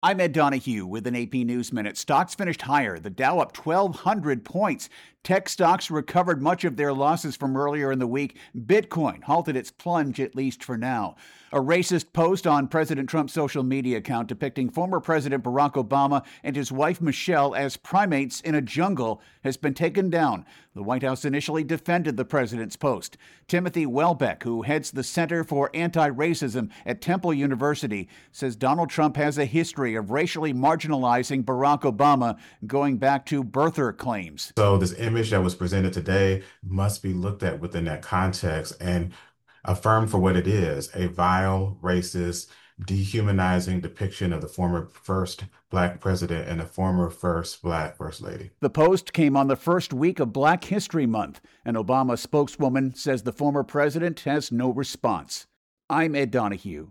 I'm Ed Donahue with an AP News Minute. Stocks finished higher. The Dow up 1,200 points. Tech stocks recovered much of their losses from earlier in the week. Bitcoin halted its plunge, at least for now. A racist post on President Trump's social media account depicting former President Barack Obama and his wife Michelle as primates in a jungle has been taken down. The White House initially defended the president's post. Timothy Welbeck, who heads the Center for Anti-Racism at Temple University, says Donald Trump has a history of racially marginalizing Barack Obama going back to birther claims. So this image that was presented today must be looked at within that context and affirmed for what it is, a vile, racist, dehumanizing depiction of the former first Black president and the former first Black First Lady. The post came on the first week of Black History Month. An Obama spokeswoman says the former president has no response. I'm Ed Donahue.